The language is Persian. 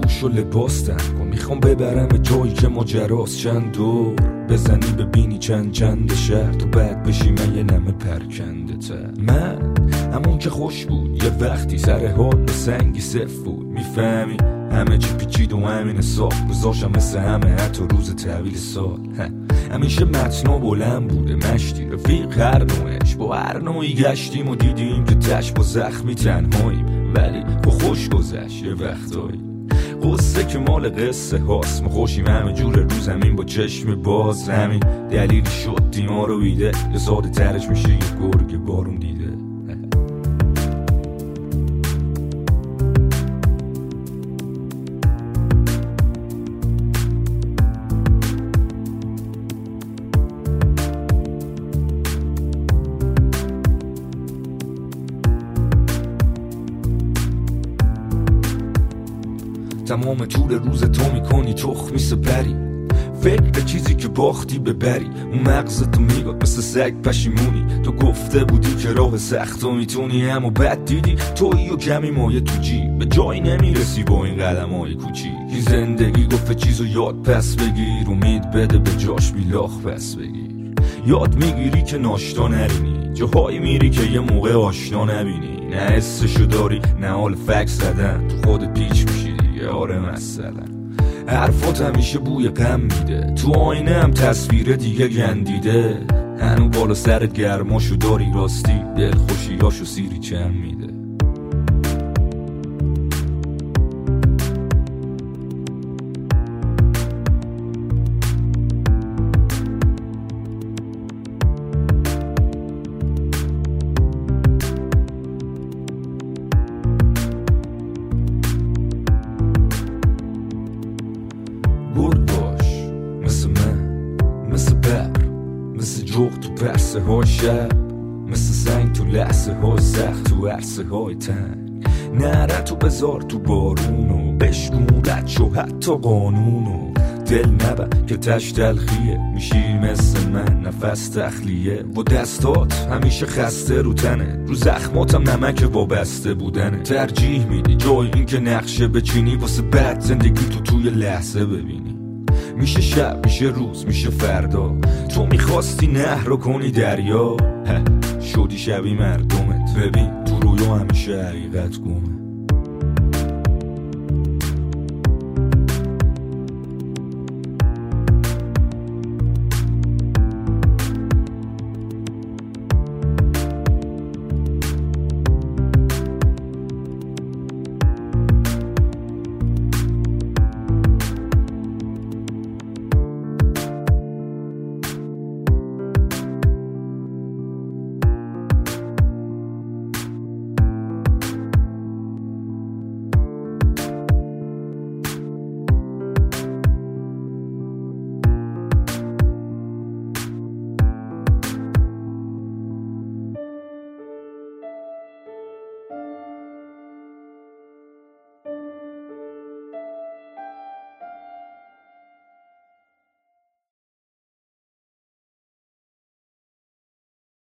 پوش و لباس تن کن، میخوام ببرم جایی که ماجراست، چند دور بزنی ببینی چند شهر، تو بعد بشی من یه نمه پرکنده تر. من همون که خوش بود یه وقتی، سر حال به سنگی صف بود، میفهمی همه چی پیچید و همین حساب گذاشتم مثل همه حتی روز تحویل سال. همیشه متنا بلند بوده مشتی، رفیق هر نوعش با هر نوعی گشتیم و دیدیم که تش با زخمی تنهاییم، ولی با خوش گذشت یه وقتایی. قصه که مال قصه هاست، ما خوشیم همه جور رو زمین با چشم باز، همین دلیلی شد دیما رو بیده یه ساده ترش میشه یه گرگ بارون دیده. تمام طول روز تو میکنی تخمی سپری، فکر به چیزی که باختی ببری، اون مغزتو میگاد مثل سگ پشیمونی، تو گفته بودی که راه سخت و میتونی، اما بعد دیدی تویی و کمی مایه تو جیب، به جایی نمیرسی با این قدم های کوچیک. زندگی گفت چیزو یاد پس بگیر، امید بده به جاش بیلاخ پس بگیر، یاد میگیری که ناشتا نرینی، جاهایی میری که یه موقع آشنا نبینی، نه حسشو داری نه حال فکس زدن، تو خودت پیچ میشی دیگه. آره مثلا حرفات همیشه بوی غم میده، تو آینه هم تصویر دیگه گندیده، هنو بالا سرت گرماشو داری راستی، دل خوشیاشو سیری چم میده. گرد باش مثل من، مثل بر، مثل جغ تو پرسه های شب، مثل سنگ تو لحظه های سخت تو عرصه های تنگ، نره تو بذار تو بارونو، بشمولت شو حتی قانونو، دل نبر که تش تلخیه، میشی مثل من نفس تخلیه، و دستات همیشه خسته رو تنه، رو زخماتم نمک وابسته بودنه، ترجیح میدی جای این که نقشه بچینی واسه بعد زندگی تو توی لحظه ببینی، میشه شب میشه روز میشه فردا، تو میخواستی نهر رو کنی دریا، شدی شبی مردمت، ببین تو رویا همیشه حقیقت گمه.